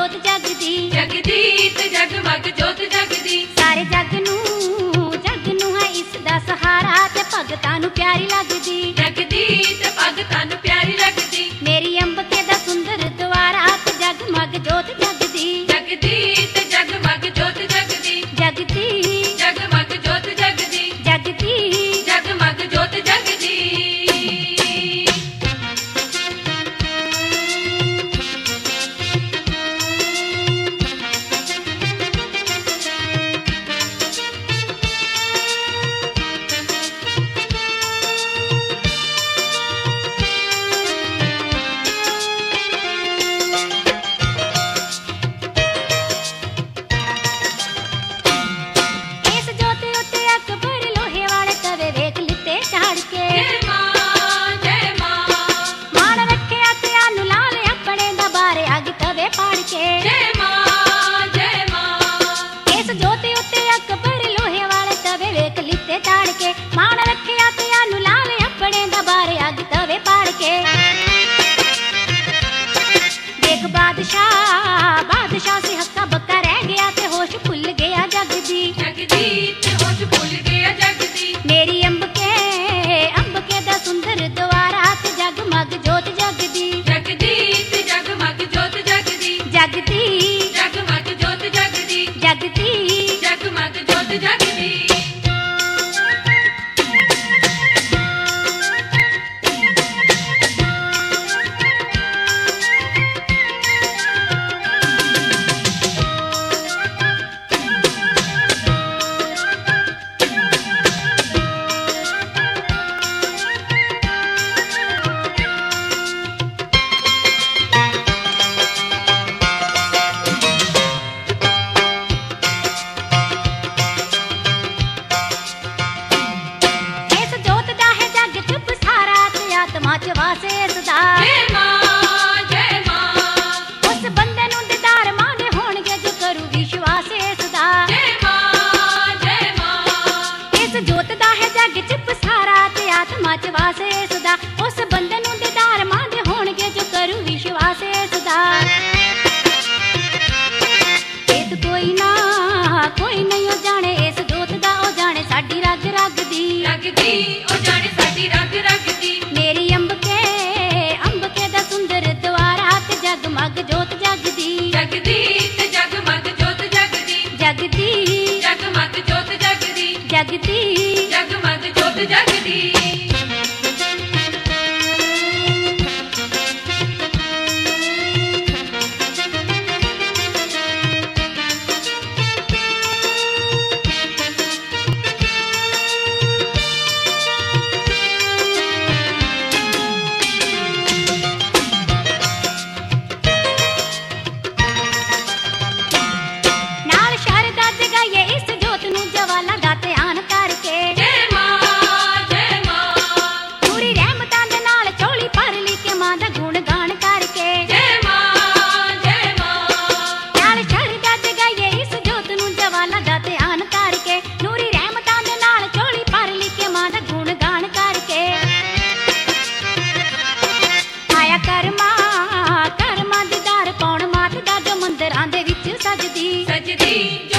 ਜੋਤ ਜਗਦੀ, ਜਗਦੀ ਤੇ ਜਗਮਗ ਜੋਤ ਜਗਦੀ। ਸਾਰੇ ਜਗ ਨੂੰ ਹੈ ਇਸ ਦਾ ਸਹਾਰਾ, ਤੇ ਭਗਤਾਂ ਨੂੰ ਪਿਆਰੀ ਲੱਗਦੀ। ਜਗਦੀ ਤੇ ਭਗਤਾਂ ਨੂੰ ਪਿਆਰੀ ਲੱਗਦੀ। ਮੇਰੀ ਅੰਬਕੇ ਦਾ ਸੁੰਦਰ ਦੁਆਰਾ, ਤੇ ਜਗਮਗ ਜੋਤ ਜਗਦੀ। ਜਗਦੀ ਤੇ ਜਗਮਗ ਜੋਤ ਜਗਦੀ। ਜਗਦੀ ਜਗਮਗ ਜੋਤ ਜਗਦੀ। ਜਗਦੀ ਜਗਮਗ ਜੋਤ ਜਗਦੀ। ਇਸ ਜੋਤ ਉੱਤੇ ਅਕਬਰ ਲੋਹੇ ਵਾਲੇ ਤਵੇ ਵੇਖ ਲਿੱਤੇ ਝਾੜ ਕੇ। ਜੈ ਮਾਂ ਜੈ ਮਾਂ। ਮਾਣ ਰੱਖਿਆ ਤੇ ਆਨੂੰ ਲਾਲ ਆਪਣੇ ਦਾ ਬਾਰੇ ਅੱਗ ਤਵੇ ਪਾੜ ਕੇ। ਜੈ ਮਾਂ ਜੈ ਮਾਂ। ਇਸ ਜੋਤ ਉੱਤੇ ਅਕਬਰ ਲੋਹੇ ਵਾਲੇ ਤਵੇ ਵੇਖ ਲਿੱਤੇ ਝਾੜ ਕੇ। ਮਾਣ ਰੱਖਿਆ ਤੇ ਆਨੂੰ ਲਾਲ ਆਪਣੇ ਦਾ ਬਾਰੇ ਅੱਗ ਤਵੇ ਪਾੜ ਕੇ। ਦੇਖ ਬਾਦਸ਼ਾਹ ਸੀ ਹੱਕਾ ਬੱਕਾ ਰਹਿ ਗਿਆ, ਤੇ ਹੋਸ਼ ਭੁੱਲ ਗਿਆ ਜਗਦੀ। ਜਗਦੀ ਤੇ ਹੋਸ਼ ਭੁੱਲ ਗਿਆ ਜਗਦੀ। ਮੇਰੀ ਅੰਬਕੇ ਦਾ ਸੁੰਦਰ ਦੁਆਰਾ, ਤੇ ਜਗਮਗ ਜੋਤ ਜਗਦੀ। ਜਗਦੀ ਤੇ ਜਗਮਗ ਜੋਤ ਜਗਦੀ। ਜਗਦੀ ਜਗਮਗ ਜੋਤ ਜਗਦੀ। ਜਗਦੀ ਜਗਮਗ ਜੋਤ ਜਗਦੀ। ਇਸ ਜੋਤ ਦਾ ਹੈ ਜਗ ਚ ਪਸਾਰਾ, ਤੇ ਆਤਮਾ ਚ ਵਾਸੇ ਸਦਾ। ਜੈ ਮਾਂ ਜੈ ਮਾਂ। ਉਸ ਬੰਦੇ ਨੂੰ ਦੀਦਾਰ ਮਾਣੇ ਹੋਣਗੇ, ਜੋ ਕਰੂ ਵਿਸ਼ਵਾਸ ਇਸ ਦਾ। ਜੈ ਮਾਂ ਜੈ ਮਾਂ। ਇਸ ਜੋਤ ਦਾ ਹੈ ਜਗ ਚ ਪਸਾਰਾ, ਤੇ ਆਤਮਾ ਚ ਵਾਸੇ ਸਦਾ। ਉਸ ਬੰਦੇ ਨੂੰ ਦੀਦਾਰ ਮਾਣੇ ਹੋਣਗੇ, ਜੋ ਕਰੂ ਵਿਸ਼ਵਾਸ ਇਸ ਦਾ। ਇਹ ਕੋਈ ਨਹੀਂ ਉਹ ਜਾਣੇ ਇਸ ਜੋਤ ਦਾ, ਉਹ ਜਾਣੇ ਸਾਡੀ ਰਗ ਰਗ ਦੀ। ਜਗਦੀ ਉਹ ਜਾਣੇ ਸਾਡੀ ਰਗ ਰਗ ਦੀ। ਮੇਰੀ ਅੰਬਕੇ ਦਾ ਸੁੰਦਰ ਦੁਆਰਾ, ਤੇ ਜਗਮਗ ਜੋਤ ਜਗਦੀ। ਜਗਦੀ ਤੇ ਜਗਮਗ ਜੋਤ ਜਗਦੀ। ਜਗਦੀ ਜਗਮਗ ਜੋਤ ਜਗਦੀ। ਜਗਦੀ ਜਗਮਗ ਜੋਤ ਜਗਦੀ। ਨਾਲ ਸ਼ਰਦਾ ਜਗਾਈਏ ਇਸ ਜੋਤ ਨੂੰ, ਜਵਾਲਾ ਦਾ ਧਿਆਨ ਕਰਕੇ। ਜੈ ਮਾਂ ਜੈ ਮਾਂ। ਪੂਰੀ ਰਹਿਮਤਾਂ ਦੇ ਨਾਲ ਝੋਲੀ ਭਰ ਲਈ ਕੇ ਮਾਂ ਦਾ ਗੁਣ ਗਾਣ ਕਰਕੇ। ਜੈ ਮਾਂ ਜੈ ਮਾਂ। ਨਾਲ ਸ਼ਰਦਾ ਜਗਾਈਏ ਇਸ ਜੋਤ ਨੂੰ, ਜਵਾਲਾ ਦਾ ਧਿਆਨ ਕਰਕੇ। ਨੂਰੀ ਰਹਿਮਤਾਂ ਦੇ ਨਾਲ ਝੋਲੀ ਭਰ ਲਈ ਕੇ ਮਾਂ ਦਾ ਗੁਣ ਗਾਣ ਕਰਕੇ। ਆਇਆ ਕਰਮਾ ਦੀਦਾਰ ਪਾਉਣ ਮਾਤ ਦਾ, ਜੋ ਮੰਦਰਾਂ ਦੇ ਵਿੱਚ ਸਜਦੀ। ਸਜਦੀ